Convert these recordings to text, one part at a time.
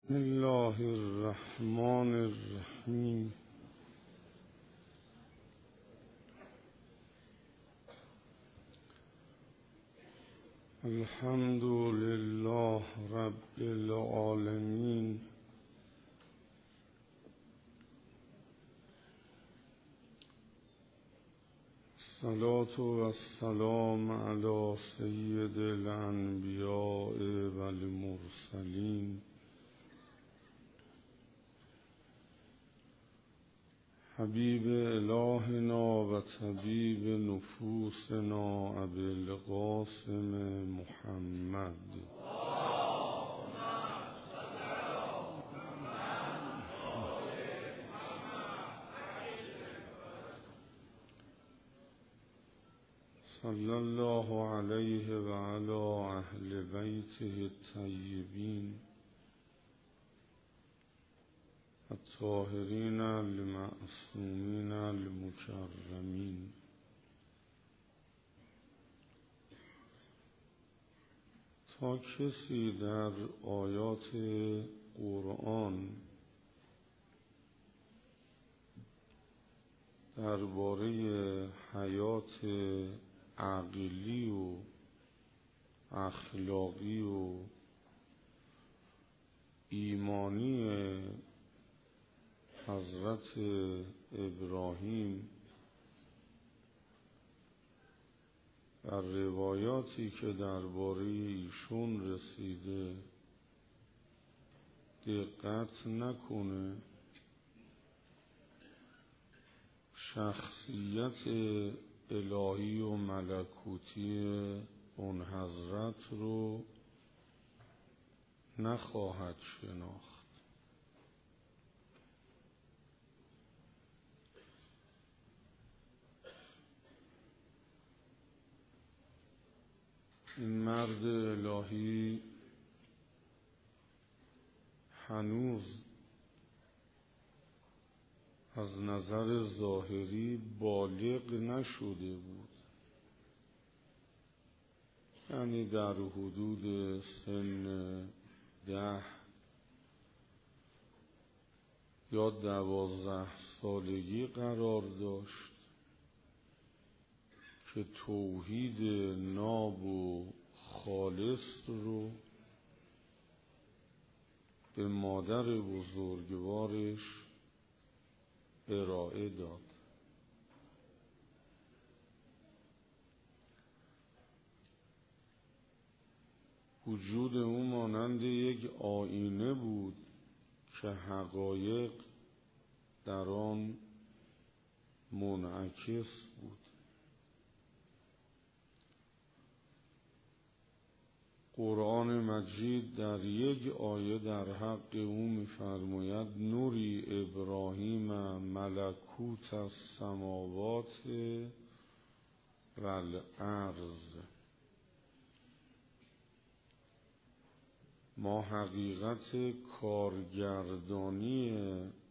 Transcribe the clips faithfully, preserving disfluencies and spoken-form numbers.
بسم الله الرحمن الرحیم. الحمد لله رب العالمین. الصلاة والسلام علی سید الانبیاء والمرسلین حبیب الهنا و طبیب نفوسنا ابی القاسم محمد. صلی الله علیه و علی اهل بیته الطیبین الطاهرین المعصومین المکرمین. تا کسی در آیات قرآن درباره حیات عقلی و اخلاقی و ایمانی حضرت ابراهیم و روایاتی که درباره ایشون رسیده دقت نکنه، شخصیت الهی و ملکوتی اون حضرت رو نخواهد شناخت. این مرد الهی هنوز از نظر ظاهری بالغ نشده بود، یعنی در حدود سن ده یا دوازده سالگی قرار داشت که توحید ناب و خالص رو به مادر بزرگوارش ارائه داد. وجود او مانند یک آینه بود که حقایق در آن منعکس بود. قرآن مجید در یک آیه در حق او می‌فرماید نوری ابراهیم ملکوت السماوات والارض. ما حقیقت کارگردانی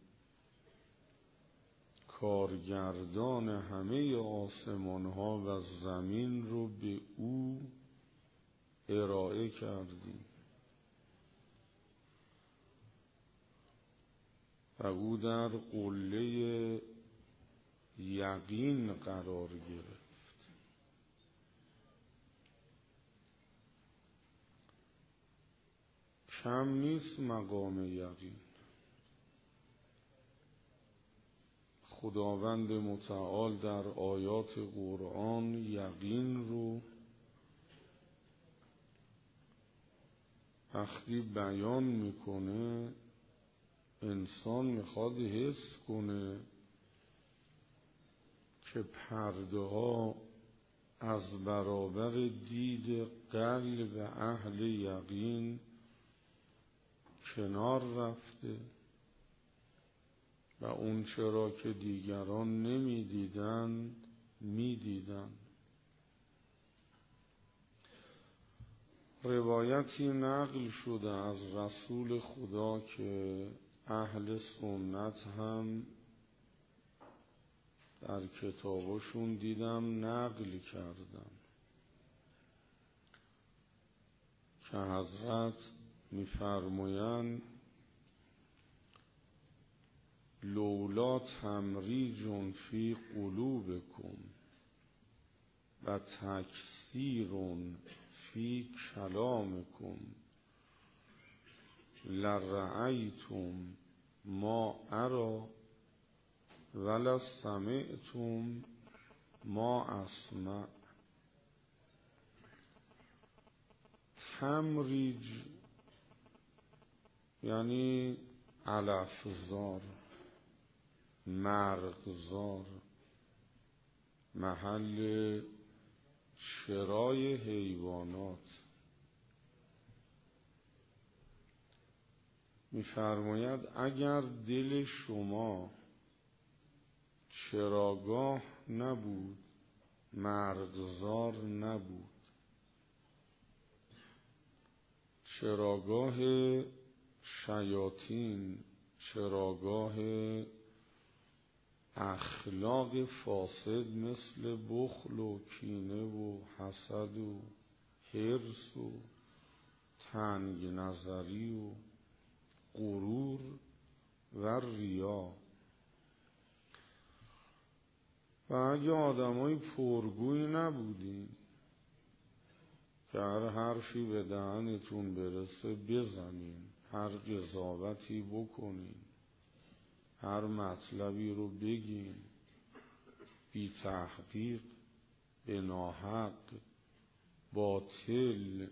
کارگردان همه آسمان ها و زمین رو به او ارائه کردیم و او در قله یقین قرار گرفت. کم نیست مقام یقین. خداوند متعال در آیات قرآن یقین رو وقتی بیان میکنه انسان میخواد حس کنه که پرده ها از برابر دید قلب اهل یقین کنار رفته و اون چرا که دیگران نمیدیدن میدیدن. روایتی نقل شده از رسول خدا که اهل سنت هم در کتابشون دیدم نقل کردن که حضرت می‌فرمایند لولا تمریج فی قلوبکم و تکثیر فی کلامکم لرأیتم ما ارى ولا سمعتم ما اسمع. تمریج یعنی علفزار، مرغزار، محل شرای حیوانات. می‌فرماید اگر دل شما چراگاه نبود، مرغزار نبود، چراگاه شیاطین، چراگاه اخلاق فاسد مثل بخل و کینه و حسد و حرص و تنگ نظری و غرور و ریا. و اگه آدمای پرگویی نبودین که هر حرفی به دهنتون برسه بزنین، هر قضاوتی بکنین، هر مطلبی رو بگین بی تحقیق، به ناحق، باطل،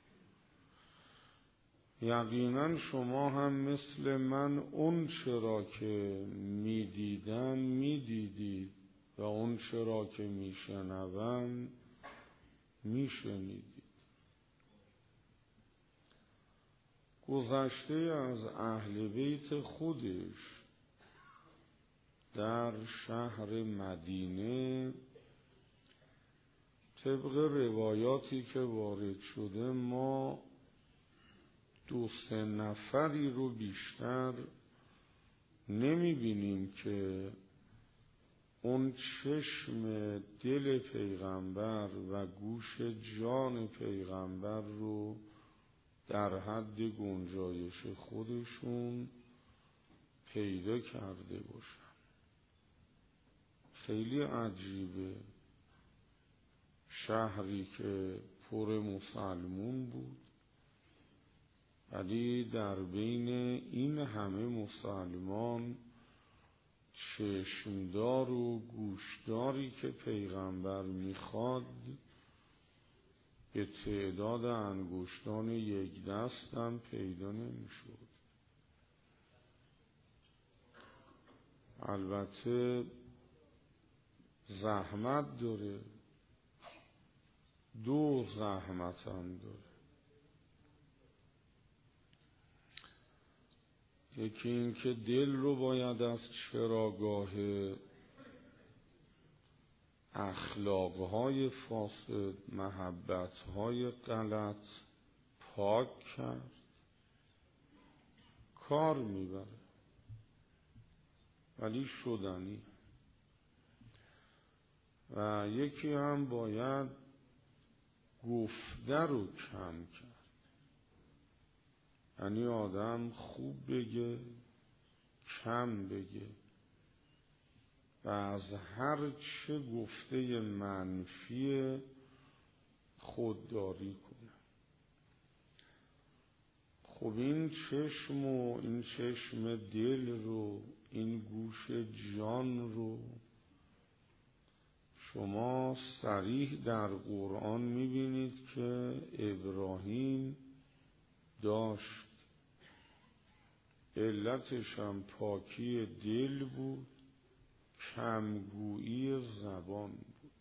یقینا شما هم مثل من اون چرا که میدیدن میدیدید و اون چرا که میشنون میشنیدید. گذشته از اهل بیت خودش در شهر مدینه طبق روایاتی که وارد شده ما دو سه نفری رو بیشتر نمی بینیم که اون چشم دل پیغمبر و گوش جان پیغمبر رو در حد گنجایش خودشون پیدا کرده باشن. خیلی عجیبه، شهری که پر مسلمون بود ولی در بین این همه مسلمان چشمدار و گوشداری که پیغمبر میخواد به تعداد انگشتان یک دست هم پیدا نمیشد. البته زحمت داره، دو زحمت هم داره. یکی این که دل رو باید از چراگاه اخلاقهای فاسد، محبتهای غلط پاک کرد، کار میبره ولی شدنی. و یکی هم باید گفته رو کم کرد، یعنی آدم خوب بگه کم بگه و از هر چه گفته منفی خودداری کنه. خب این چشم و این چشم دل رو، این گوش جان رو شما صریح در قرآن میبینید که ابراهیم داشت. علتش هم پاکی دل بود، کمگویی زبان بود.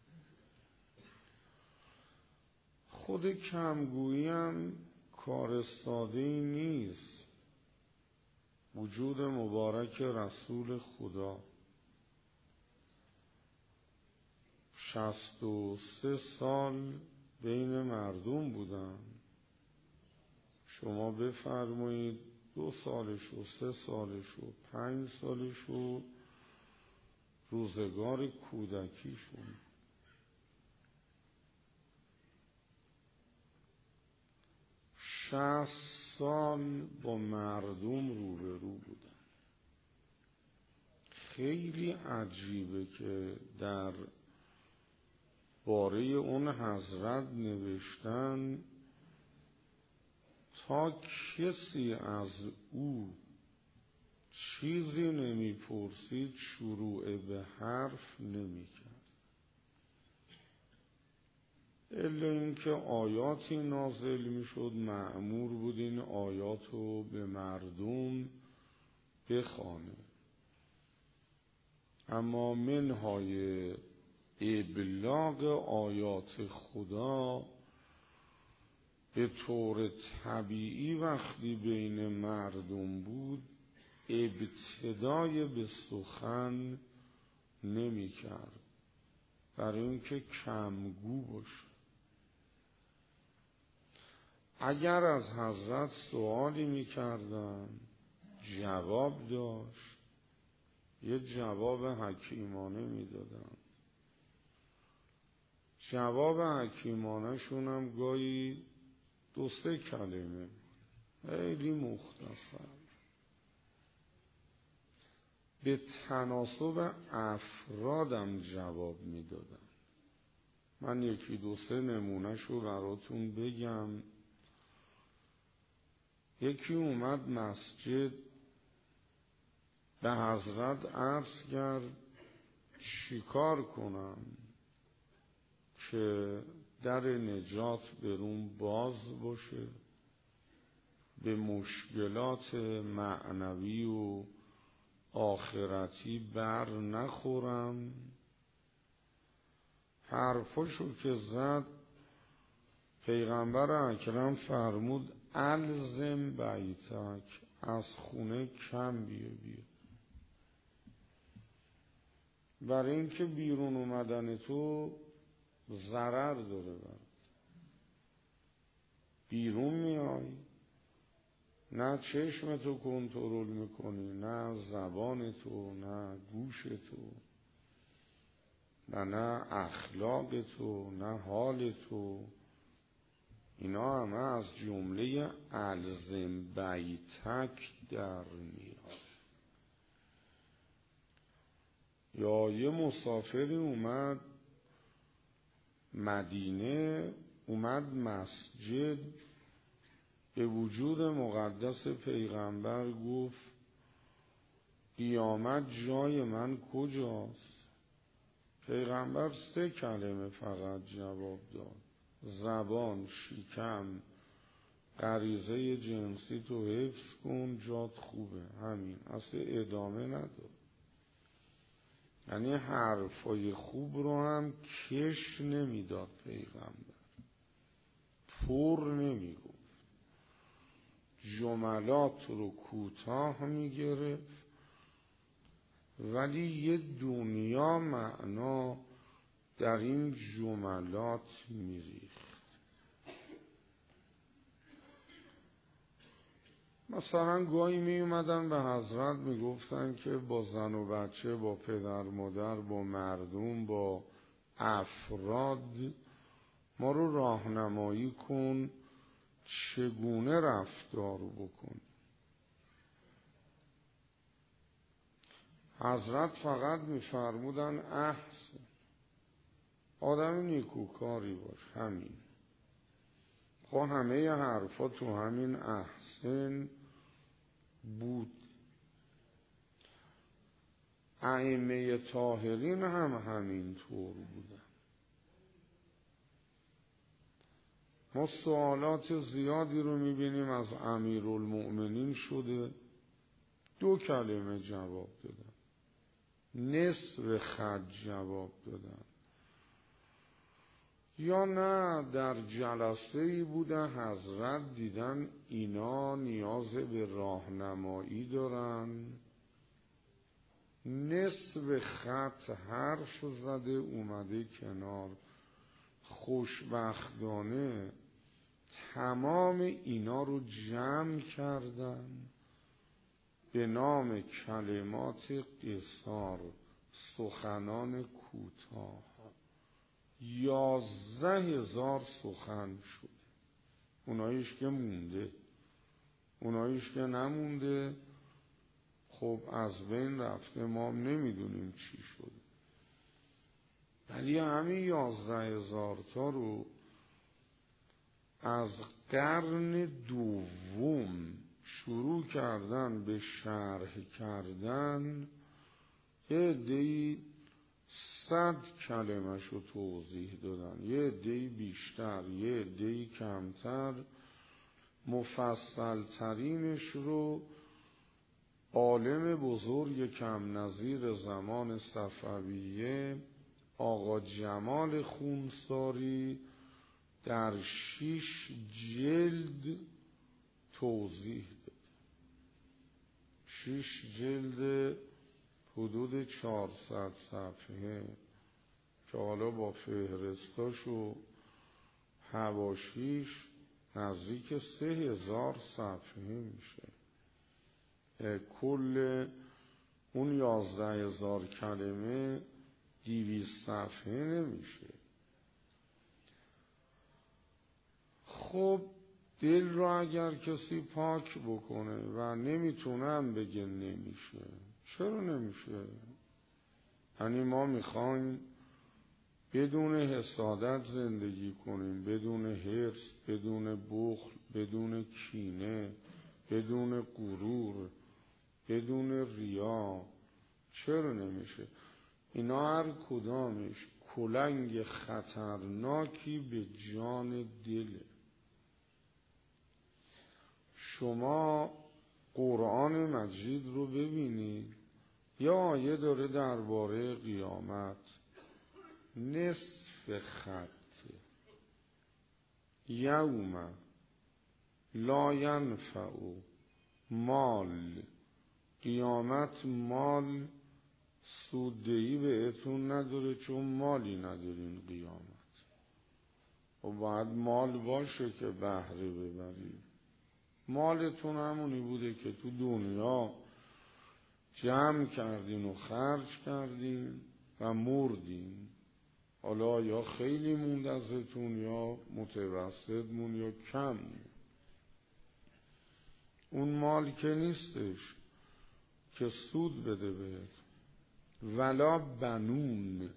خود کمگویی هم کار ساده‌ای نیست. وجود مبارک رسول خدا شصت و سه سال بین مردم بودن. شما بفرمایید دو سالش و سه سالش و پنج سالش و روزگار کودکیشون، شصت سال با مردم روبرو بودن. خیلی عجیبه که در باره اون حضرت نوشتن تا کسی از او چیزی نمیپرسید شروع به حرف نمیکرد، الا اینکه آیاتی نازل میشد مأمور بود این آیات رو به مردم بخوانه. اما منهای ابلاغ آیات خدا به طور طبیعی وقتی بین مردم بود ابتدای به سخن نمی کرد، برای اینکه کمگو باشه. اگر از حضرت سوالی می کردن جواب داشت، یه جواب حکیمانه می دادن. جواب حکیمانه شونم گاهی دو سه کلمه خیلی مختصر، به تناسب افرادم جواب می دادن. من یکی دو سه نمونهشو براتون بگم. یکی اومد مسجد به حضرت عرض کرد چیکار کنم که در نجات برون باز باشه، به مشکلات معنوی و آخرتی بر نخورم. حرفاشو که زد پیغمبر اکرم فرمود الزم بیتک، از خونه کم بیا بیا، برای اینکه بیرون اومدن تو ضرر داره برات. بیرون میای نه چشم تو کنترل میکنی، نه زبان تو، نه گوش تو، نه نه اخلاق تو، نه حال تو. اینا همه از جمله الزم بیتک در میاد. یا یه مسافری اومد مدینه، اومد مسجد، به وجود مقدس پیغمبر گفت قیامت جای من کجاست؟ پیغمبر سه کلمه فقط جواب داد: زبان، شکم، غریزه جنسی تو حفظ کن، جات خوبه. همین، اصلا ادامه نداد. یعنی حرفای خوب رو هم کش نمیداد پیغمبر، پر نمیگفت، جملات رو کوتاه میگرفت، ولی یه دنیا معنا در این جملات میریخت. مثلا گاهی می اومدن به حضرت میگفتن که با زن و بچه، با پدر مادر، با مردم، با افراد ما رو راهنمایی کن چگونه رفتار بکن. حضرت فقط میفرمودن احسن، آدم نیکوکاری باش. همین. خب همه حرفا تو همین احسن بود. ائمه طاهرین هم همین طور بودن. ما سوالات زیادی رو میبینیم از امیرالمؤمنین شده دو کلمه جواب دادن، نصف خط جواب دادن، یا نه در جلسه ای بوده حضرت دیدن اینا نیاز به راهنمایی دارن، نصف خط حرف زده اومده کنار. خوشبختانه تمام اینا رو جمع کردن به نام کلمات قصار، سخنان کوتاه. یازده هزار سخن شده. اونایش که مونده، اونایش که نمونده خب از بین رفته، ما نمیدونیم چی شد. ولی همین یازده هزار تا رو از قرن دوم شروع کردن به شرح کردن، یه عده‌ای صد کلمش رو توضیح دادن، یه عده‌ای بیشتر، یه عده‌ای کمتر. مفصل ترینش رو عالم بزرگ کم نظیر زمان صفویه آقا جمال خونساری در شش جلد توضیح داد. شش جلد حدود چهارصد صفحه که حالا با فهرستاش و حواشیش نزدیک سه هزار صفحه میشه. کل اون یازده هزار کلمه دیویست صفحه نمیشه. خب دل رو اگر کسی پاک بکنه و نمیتونم بگه نمیشه، چرا نمیشه؟ یعنی ما میخوایم بدون حسادت زندگی کنیم، بدون حرص، بدون بخل، بدون کینه، بدون غرور، بدون ریا. چرا نمیشه؟ اینا هر کدامش کلنگ خطرناکی به جان دله. شما قرآن مجید رو ببینید، یا آیه داره درباره قیامت، نصف خط، یوم لا ینفع مال، قیامت مال سوددهی بهتون نداره چون مالی ندارین قیامت. و باید مال باشه که بهره ببرید. مالتون همونی بوده که تو دنیا جمع کردین و خرج کردین و مردین. حالا یا خیلی موند ازتون یا متوسط موند یا کم موند. اون مال که نیستش که سود بده بهت. ولا بنون،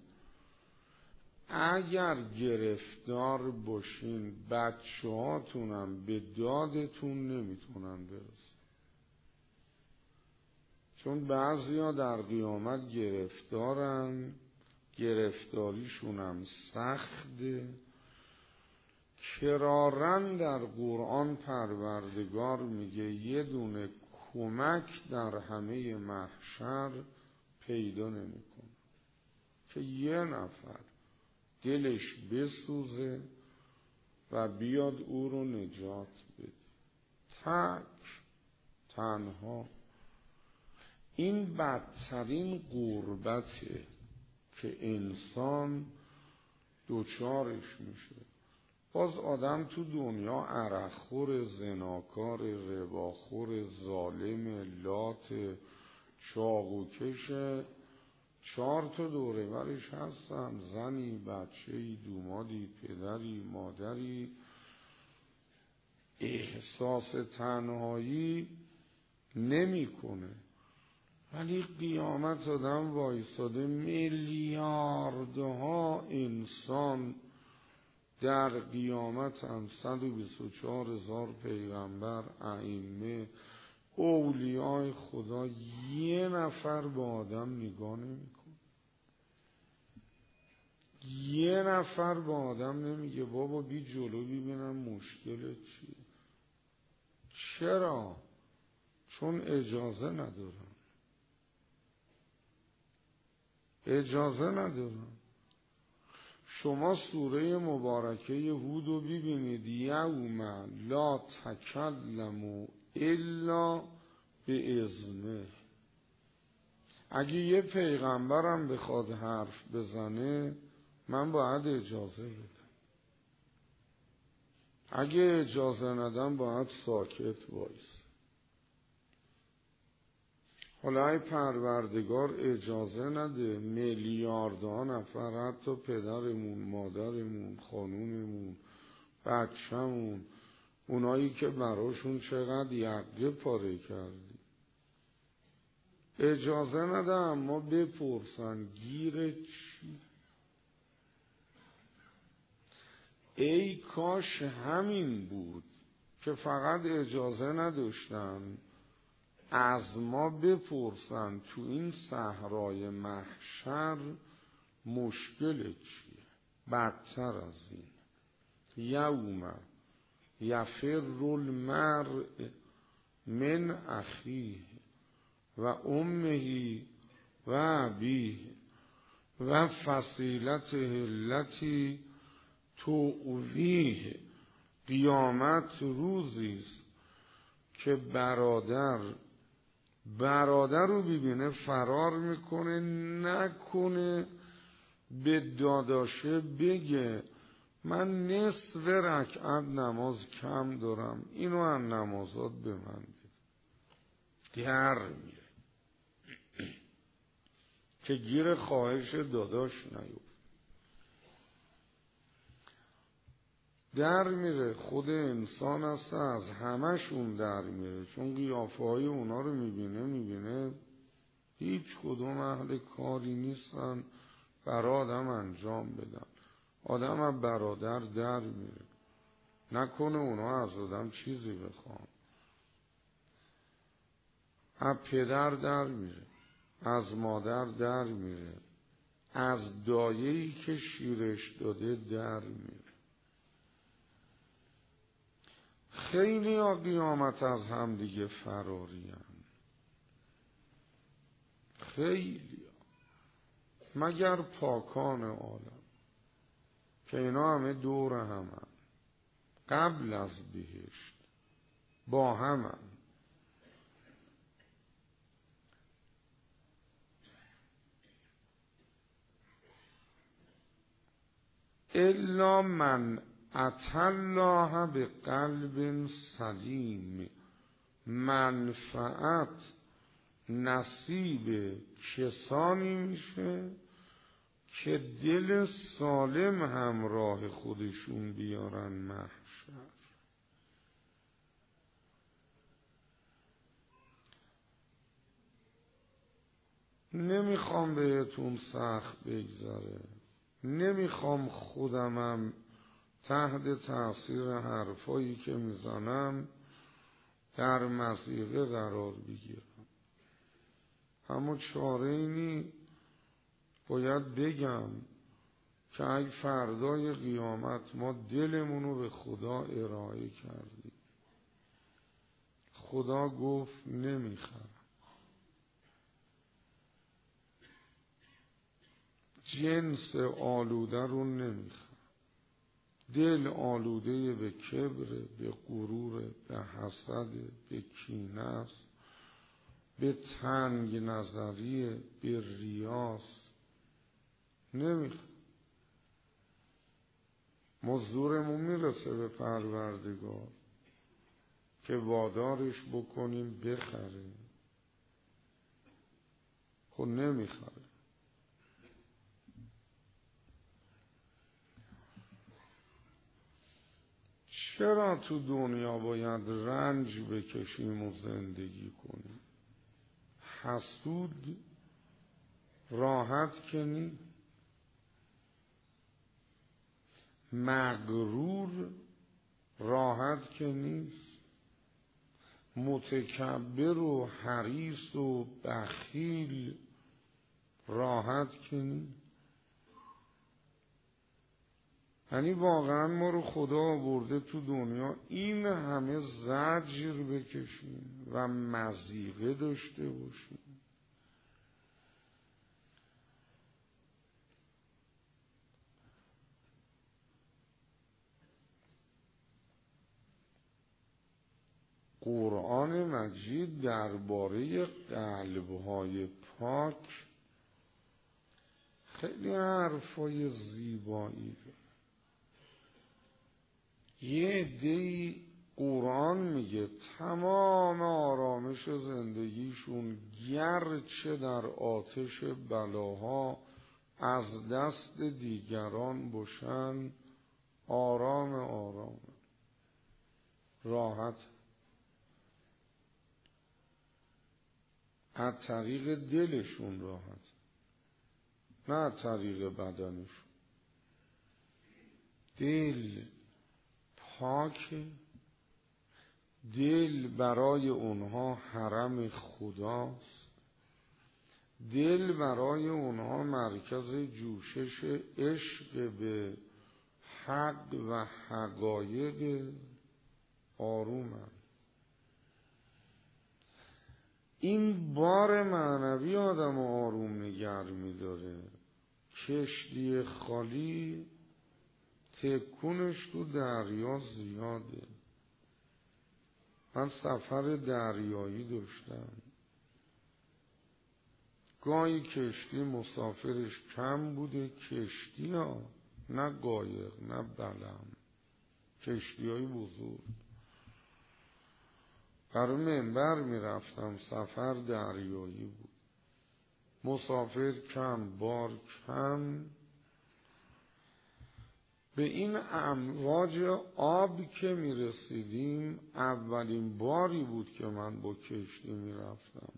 اگر گرفتار باشین بچه هاتونم به دادتون نمیتونن برسن. چون بعضی ها در قیامت گرفتارن، گرفتاریشونم سخته. کرارن در قرآن پروردگار میگه یه دونه کمک در همه محشر پیدا نمیکنه که یه نفر دلش بسوزه و بیاد او رو نجات بده. تک تنها. این بدترین غربته که انسان دوچارش میشه. باز آدم تو دنیا عرقخور، زناکار، رباخور، ظالم، لات، چاقوکش، چهار تا دوره برش هستن، زنی، بچه‌ای، دومادی، پدری، مادری. احساس تنهایی نمیکنه. ولی قیامت آدم وایساده، میلیاردها انسان در قیامت هم، صد و بیست و چهار هزار پیغمبر، ائمه، اولیاء خدا، یه نفر با آدم نگاه نمیکنه. یه نفر با آدم نمیگه بابا بی جلو ببینم مشکل چیه. چرا؟ چون اجازه ندارن. اجازه ندارن. شما سوره مبارکه هود رو ببینید، یوم لا تکلم الا باذنه. اگه یه پیغمبرم بخواد حرف بزنه من باید اجازه بدم. اگه اجازه ندم باید ساکت وایس. حالا ای پروردگار اجازه نده، میلیاردها نفر، حتی پدرمون، مادرمون، خانوممون، بچه‌مون، اونایی که براشون چقدر یقه پاره کردی، اجازه نده اما بپرسن گیر چی؟ ای کاش همین بود که فقط اجازه نداشتن از ما بپرسن تو این صحرای محشر مشکل چیه. بدتر از این، یوم یفر المرء من اخیه و امه و ابیه و فصیلته التی تؤویه. قیامت روزیست که برادر برادر رو ببینه فرار میکنه، نکنه به داداشه بگه من نصف رکعت نماز کم دارم، اینو از نمازات به من بده. در میره که گیر خواهش داداش نیفت. در میره خود انسان هست، از همشون در میره، چون قیافه های اونا رو میبینه میبینه هیچ کدوم اهل کاری نیستن برای آدم انجام بدن. آدم از برادر در میره، نکنه اونا از آدم چیزی بخوان. از پدر در میره، از مادر در میره، از دایه‌ای که شیرش داده در میره. خیلی ها قیامت از هم دیگه فراری هم. خیلی ها. مگر پاکان عالم که اینا همه دور همن، قبل از بهشت با همن. الا من اتى الله بقلب سلیم. منفعت نصیب کسانی میشه که دل سالم همراه خودشون بیارن محشر. نمیخوام بهتون سخت بگذره، نمیخوام خودمم تحت تاثیر حرفایی که میزنم در مضیقه قرار بگیرم، اما چاره اینی باید بگم که اگه فردای قیامت ما دلمونو به خدا ارائه کردیم، خدا گفت نمیخرم. جنس آلوده رو نمیخرم. دل آلوده به کبر، به غرور، به حسد، به کینه است، به تنگ نظری، به ریاس نمیخوام. ما زورمون میرسه به پروردگار که وادارش بکنیم بخره، خب نمیخره. چرا تو دنیا باید رنج بکشیم و زندگی کنیم؟ حسود راحت که نیست، مغرور راحت که نیست، متکبر و حریص و بخیل راحت که نیست. یعنی واقعا ما رو خدا آورده تو دنیا این همه زجر بکشیم و مضیقه داشته باشیم. قرآن مجید درباره قلب‌های پاک خیلی حرفای زیبایی داره. یه عده‌ای قرآن میگه تمام آرامش زندگیشون گرچه در آتش بلاها از دست دیگران باشن آرام آرام راحت. از طریق دلشون راحت، نه از طریق بدنشون. دل پاک، دل برای اونها حرم خداست، دل برای اونها مرکز جوشش عشق به حق و حقایق آرومند. این بار معنوی آدم آروم نگر می‌داره. کشتی خالی تکونش تو دریا زیاده. من سفر دریایی داشتم، گاهی کشتی مسافرش کم بوده، کشتی ها، نه قایق نه بلم، کشتی های بزرگ. برای منبر می رفتم، سفر دریایی بود، مسافر کم، بار کم. به این امواج آب که می رسیدیم، اولین باری بود که من با کشتی می رفتم.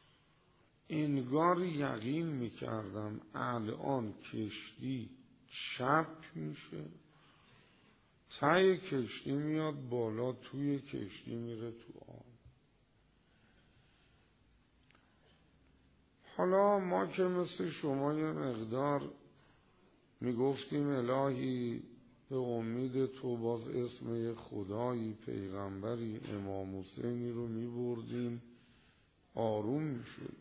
انگار یقین می کردم الان کشتی چپ میشه، ته کشتی میاد بالا، توی کشتی میره تو آب. حالا ما که مثل شما یه مقدار میگفتیم الهی به امید تو باز اسم یه خدایی، پیغمبری، امام حسینی رو میبردیم، آروم میشد.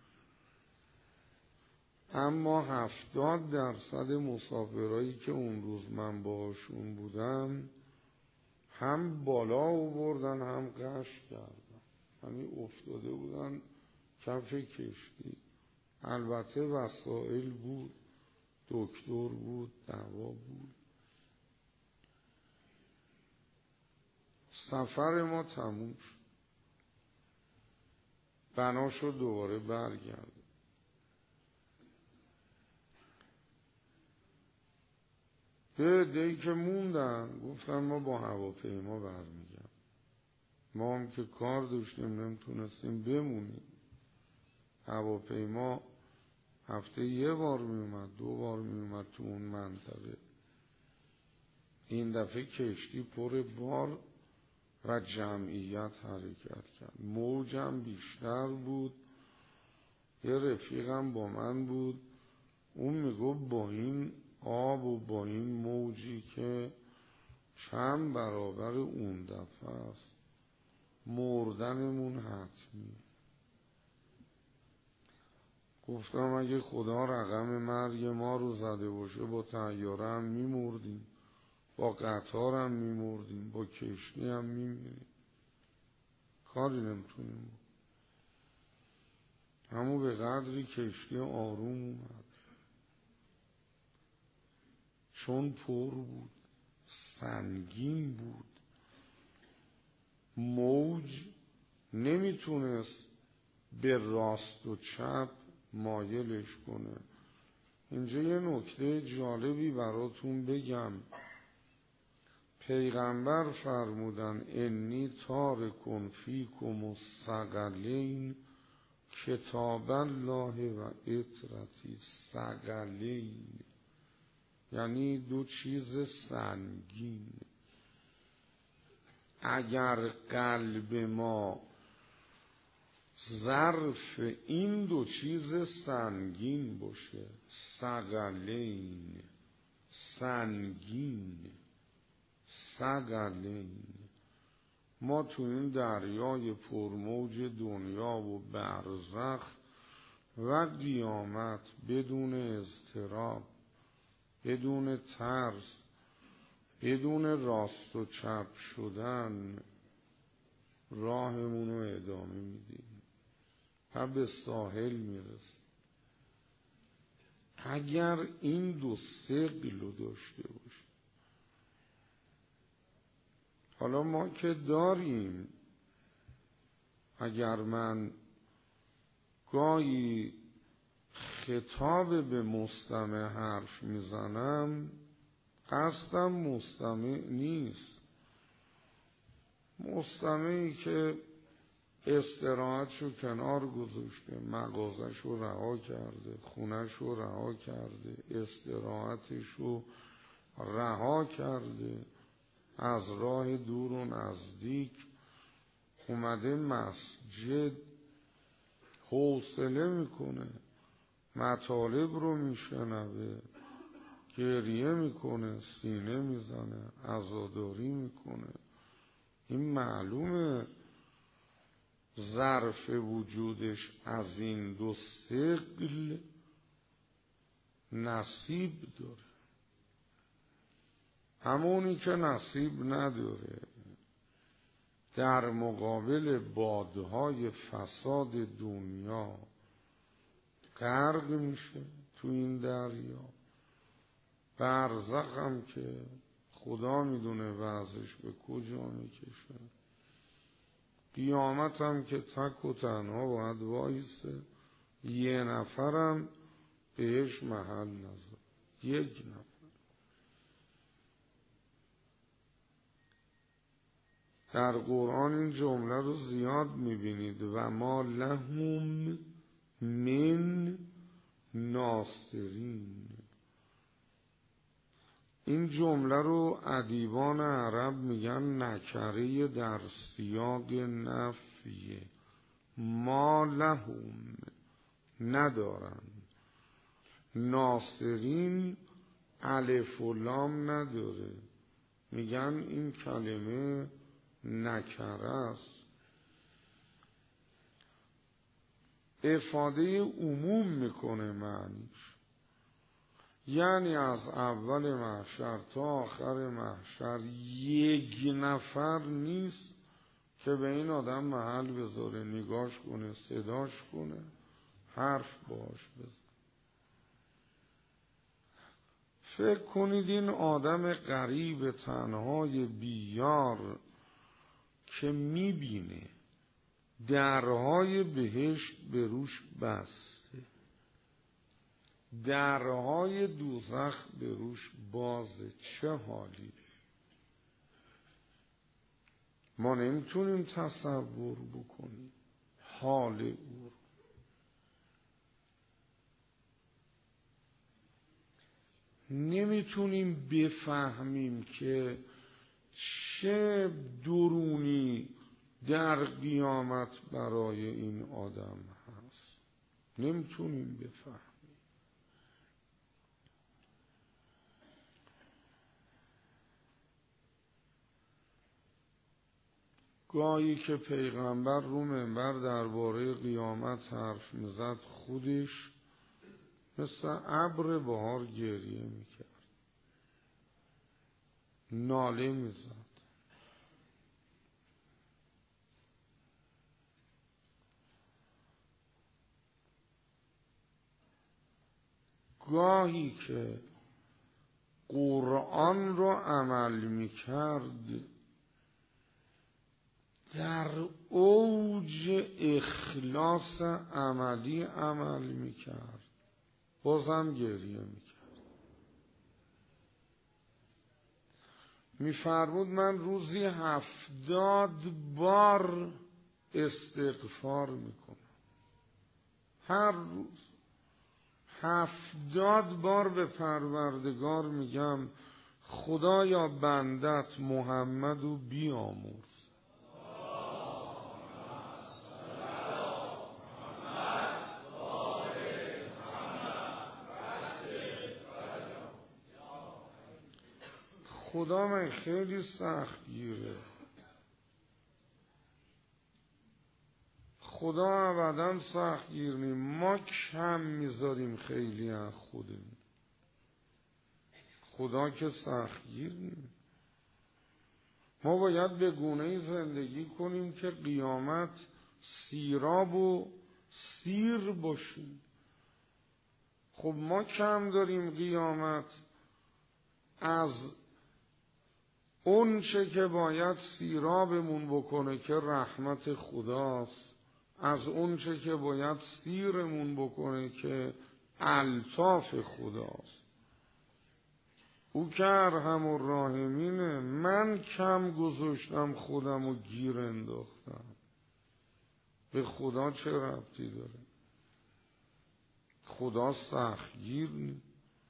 اما هفتاد درصد مسافرایی که اون روز من باهاشون بودم هم بالا آوردن هم غش کردن، یعنی افتاده بودن کف کشتی. البته وسایل بود، دکتر بود، دوا بود. سفر ما تموم شد، بنا شد دوباره برگرد. به عده‌ای که موندن گفتن ما با هواپیما برمیگردیم. ما هم که کار داشتیم نمیتونستیم بمونیم. هواپیما هفته یه بار میومد، دو بار میومد تو اون منطقه. این دفعه کشتی پر بار و جمعیت حرکت کرد، موجم بیشتر بود. یه رفیقم با من بود، اون میگفت با این آب و با این موجی که چند برابر اون دفعه است، مردنمون حتمی. گفتم اگه خدا رقم مرگ ما رو زده باشه با طیاره هم میمردیم، با قطار هم میمردیم، با کشتی هم میمیریم، کاری نمیتونیم. همون به قدری کشتی آروم اومد، چون پر بود، سنگین بود، موج نمیتونست به راست و چپ مایلش کنه. اینجا یه نکته جالبی براتون بگم. پیغمبر فرمودن انی تارکن فیکم الثقلین کتاب الله و اطرتی. ثقلین یعنی دو چیز سنگین. اگر قلب ما ظرف این دو چیز سنگین باشه، ثقلین، سنگین، ثقلین، ما تو این دریای پرموج دنیا و برزخ و قیامت بدون اضطراب، بدون ترس، بدون راست و چپ شدن راهمون رو ادامه میدیم و به ساحل میرسیم. اگر این دو ثقل رو داشته باشیم، حالا ما که داریم، اگر من گاهی خطاب به مستمع حرف میزنم قصدم مستمع نیست. مستمعی که استراحتشو کنار گذاشته، مغازشو رها کرده، خونهشو رها کرده، استراحتشو رها کرده، از راه دور و نزدیک اومده مسجد، حوصله میکنه، مطالب رو میشنوه، گریه میکنه، سینه میزنه، عزاداری میکنه. این معلومه ظرف وجودش از این دو ثقل نصیب داره. همونی که نصیب نداره در مقابل بادهای فساد دنیا غرق میشه تو این دریا. برزخ هم که خدا میدونه وضعش به کجا میکشه. قیامت هم که تک و تنها باید وایسه، یه نفرم بهش محل نذاره، یک نفر. در قرآن این جمله رو زیاد میبینید، و ما لهم من ناصرین. این جمله رو ادیبان عرب میگن نکره در سیاق نفیه. ما لهم، ندارن. ناصرین الف و لام نداره، میگن این کلمه نکره است، افاده عموم میکنه معنیش. یعنی از اول محشر تا آخر محشر یک نفر نیست که به این آدم محل بذاره، نگاش کنه، صداش کنه، حرف باش بزن. فکر کنید این آدم غریب تنهای بیار که میبینه درهای بهشت به روش بسته، درهای دوزخ به روش بازه، چه حالی؟ ما نمیتونیم تصور بکنیم حال او. نمیتونیم بفهمیم که چه درونی در قیامت برای این آدم هست. نمیتونیم بفهمیم. گاهی که پیغمبر رو منبر درباره قیامت حرف میزد، خودش مثل ابر بهار گریه میکرد، ناله میزد. گاهی که قرآن رو عمل میکرد، در اوج اخلاص عملی عمل میکرد، بازم گریه میکرد. میفرمود من روزی هفتاد بار استغفار میکنم، هر روز هفتاد بار به پروردگار میگم خدایا بندت محمدو بیامرز. خدا من خیلی سخت گیره، خدا ابدا سخت گیر نیم، ما کم میذاریم خیلی از خودمون، خدا که سخت گیر نیم. ما باید به گونه‌ای زندگی کنیم که قیامت سیراب و سیر باشیم. خب ما کم داریم قیامت از اون چه که باید سیرابمون بکنه که رحمت خداست، از اون چه که باید سیرمون بکنه که الطاف خداست. او که ارحم الراحمینه. من کم گذاشتم خودم و گیر انداختم. به خدا چه ربطی داره؟ خدا سختگیر نیست.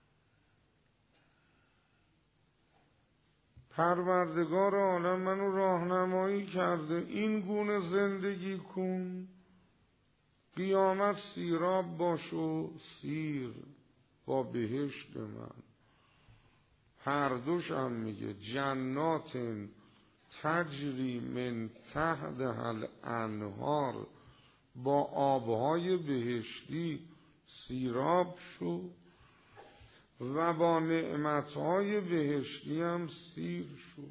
پروردگار عالم منو راهنمایی کرده، این گونه زندگی کن، قیامت سیراب باش و سیر با بهشت من. هر دوش هم میگه جنات تجری من تحتها الانهار، با آبهای بهشتی سیراب شو و با نعمتهای بهشتی هم سیر شو.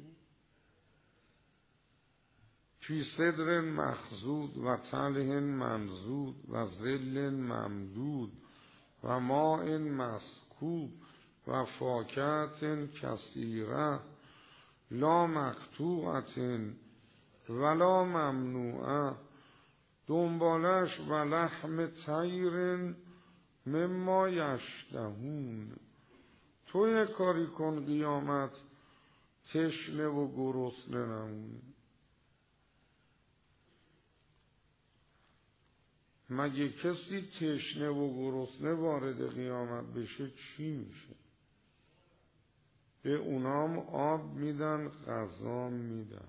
فی صدر مخضود و طلح منضود و ظل ممدود و ماء مسکوب و فاکهة کثیره لا مقطوعة ولا ممنوعه، دنبالش و لحم طیر مما یشتهون. تو یه کاری کن قیامت تشنه و گرسنه نمونی. مگه کسی تشنه و گرسنه وارد قیامت بشه چی میشه؟ به اونام آب میدن، غذا میدن.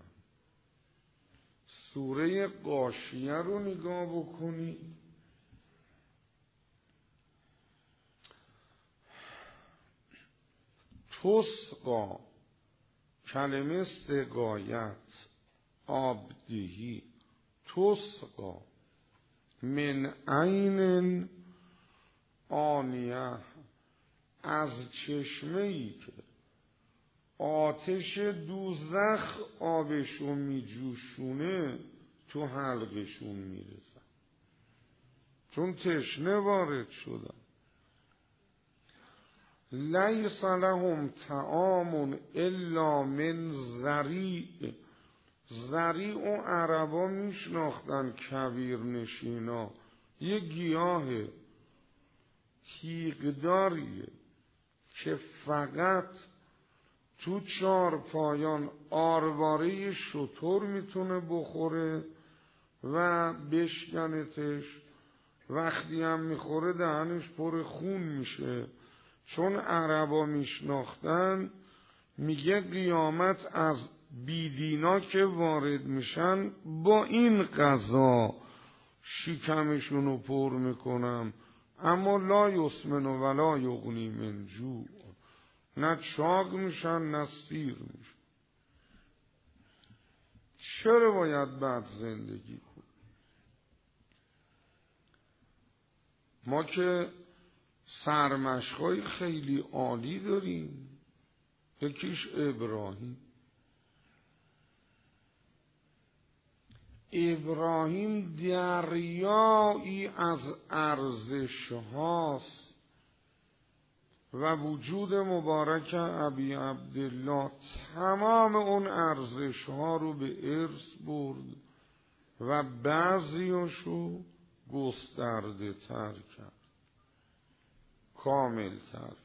سوره غاشیه رو نگاه بکنی، تسقا، کلمه سقایت، آبدهی، تسقا من عین آنیه، از چشمه ای که آتش دوزخ آبشو میجوشونه تو حلقشون میرسن، چون تشنه وارد شدن. لیس لهم طعام الا من ضریع. ضریع و عربا میشناختن، کویر نشینا، یه گیاه تیغداریه که فقط تو چار پایان آرواره شتر میتونه بخوره و بشکنتش، وقتی هم میخوره دهنش پر خون میشه. چون عربا میشناختن، میگه قیامت از بیدینا که وارد میشن با این غذا شکمشونو پر میکنم، اما لا یسمن ولا یغنی من جوع، نه چاق میشن نه سیر میشن. چرا باید بعد زندگی کن؟ ما که سرمشقای خیلی عالی داریم. یکیش ابراهیم. ابراهیم دریایی از ارزش هاست و وجود مبارک ابی عبدالله تمام اون ارزش ها رو به ارث برد و بعضیاشو گسترده تر کرد، کامل تر کرد.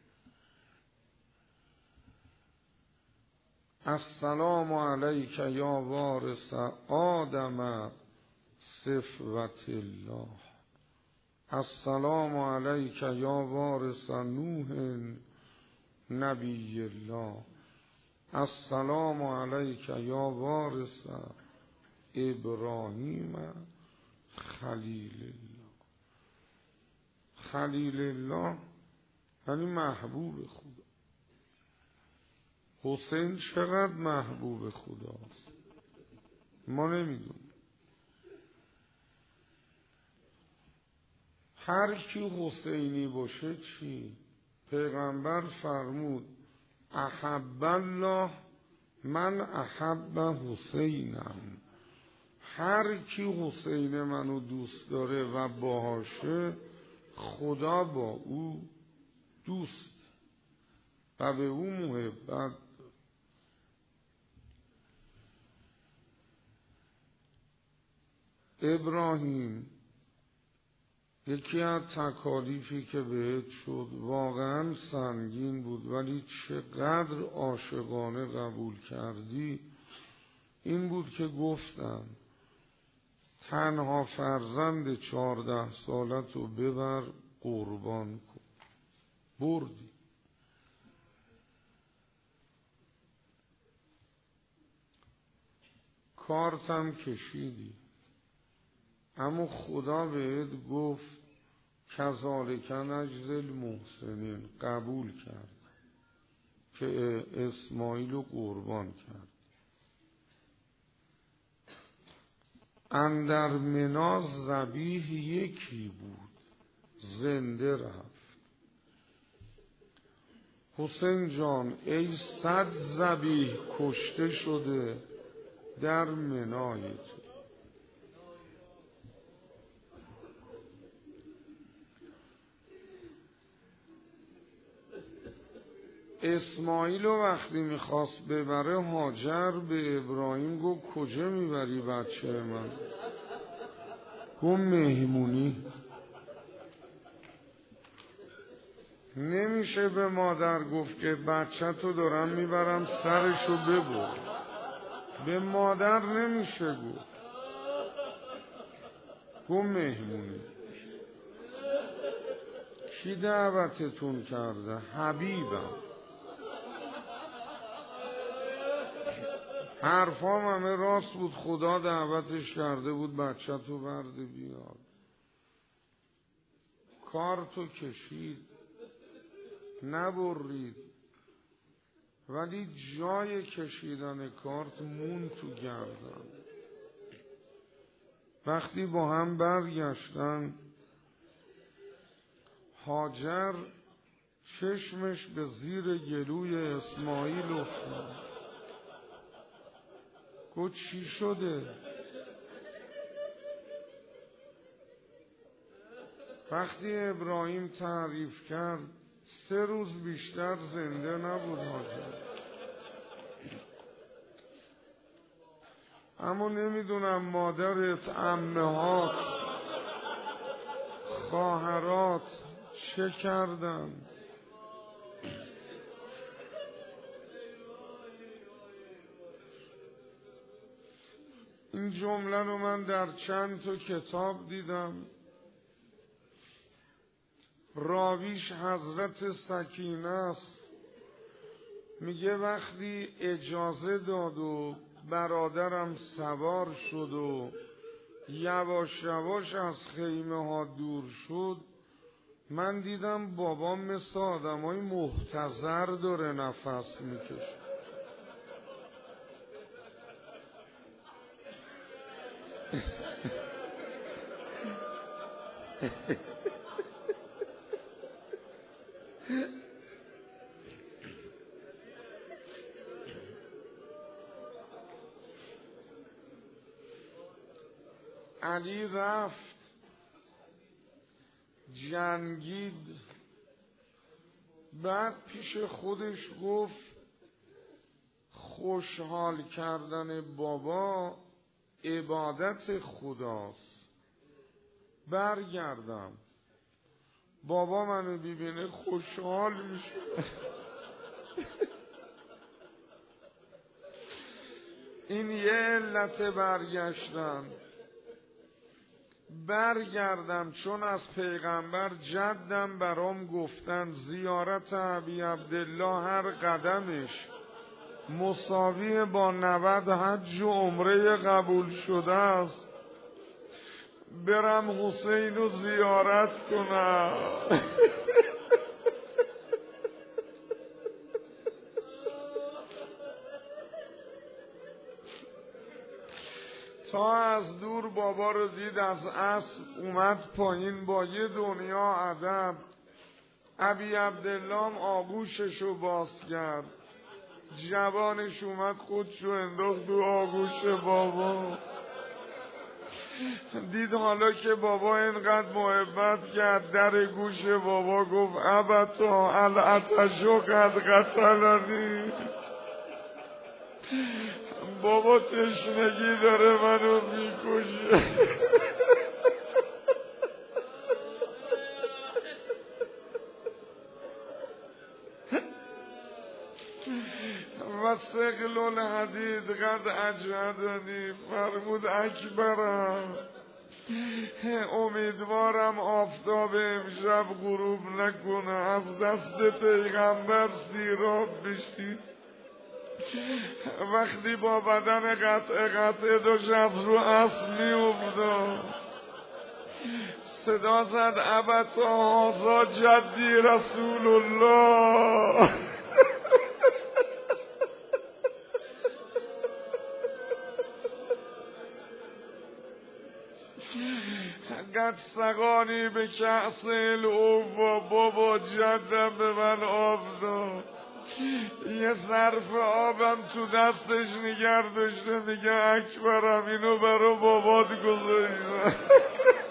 السلام علیک یا وارث آدم صفوت الله، السلام علیک یا وارث نوح نبی الله، السلام علیک یا وارث ابراهیم خلیل الله. خلیل الله یعنی محبوب خدا. حسین چقدر محبوب خداست ما نمیدونیم. هر کی حسینی باشه چی؟ پیغمبر فرمود احب الله من احب حسینم. هر کی حسین منو دوست داره و باهاشه، خدا با او دوست و به او محبت. ابراهیم یکی از تکالیفی که بهت شد واقعا سنگین بود، ولی چقدر عاشقانه قبول کردی. این بود که گفتم تنها فرزند چهارده سالت رو ببر قربان کن. بردی. کارتم کشیدی، اما خدا بهت گفت کذالک نجزی المحسنین، قبول کرد که اسماعیل رو قربان کرد. اندر مناز ذبیح یکی بود، زنده رفت. حسین جان ای صد ذبیح کشته شده در منای تو. اسماعیل وقتی میخواست ببره هاجر به ابراهیم گفت کجا میبری بچه من؟ گفت مهمونی. نمیشه به مادر گفت که بچه تو دارم میبرم سرشو ببر. به مادر نمیشه گفت. گفت مهمونی. کی دعوتتون کرده؟ حبیبم. حرفام همه راست بود، خدا دعوتش کرده بود بچه تو برده بیاد. کار تو کشید، نبرید، ولی جای کشیدن کارت مون تو گردن. وقتی با هم برگشتن هاجر چشمش به زیر گلوی اسماعیل افتاد. گفت چی شده؟ وقتی ابراهیم تعریف کرد سه روز بیشتر زنده نبود هاجر. اما نمیدونم مادرت، عمهات، خواهرات چه کردن. این جمله رو من در چند تا کتاب دیدم. راویش حضرت سکینه است. میگه وقتی اجازه داد و برادرم سوار شد و یواش یواش از خیمه ها دور شد، من دیدم بابام مثل آدم های محتضر داره نفس میکشه. علی رفت جنگید، بعد پیش خودش گفت خوشحال کردن بابا عبادت خداست. برگردم بابا منو ببینه خوشحال میشه. این یه علت برگشتن. برگردم چون از پیغمبر جدم برام گفتن زیارت ابی عبدالله هر قدمش مساوی با نود حج و عمره قبول شده است. برم حسین رو زیارت کنم. تا از دور بابا رو دید، از اسب اومد پایین با یه دنیا ادب. ابی عبدالله آغوشش رو باز کرد، جوانش اومد خودشو انداخت تو آغوش بابا. دید حالا که بابا اینقدر محبت کرد، در گوش بابا گفت ابتا العطشو قد قتلنی. بابا تشنگی داره منو میکشه. و ثقل الحدید قد اجهدنی. فرمود اکبرم امیدوارم آفتاب امشب غروب نکنه، از دست پیغمبر سیراب بشی. وقتی با بدن قطع قطع دو شب رو اسب می افتاد، صدا زد ابتا هازا جدی رسول الله. قد سقانی به کأس العوا، بابا جدم به من آب داد. یه ظرف آبم تو دستش نگر داشته، میگه اکبرم اینو برا بابات گذاشتم.